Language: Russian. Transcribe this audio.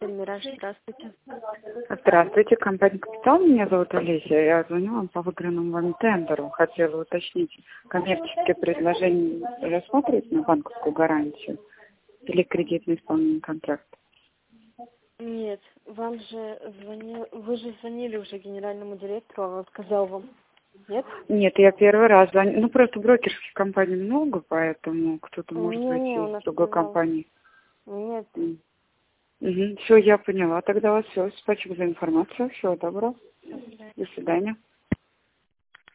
Мираж, здравствуйте. Здравствуйте, компания «Капитал». Меня зовут Олеся. Я звоню вам по выигранному вами тендеру. Хотела уточнить, коммерческие предложения рассматривать на банковскую гарантию или кредитный исполнение контракта? Нет, вам же вы же звонили уже генеральному директору, а он сказал вам. Нет? Нет, я первый раз звоню. Ну, просто брокерских компаний много, поэтому кто-то может войти из другой компании. Нет. Угу. Все, я поняла. Тогда вас все. Спасибо за информацию. Всего доброго. До свидания.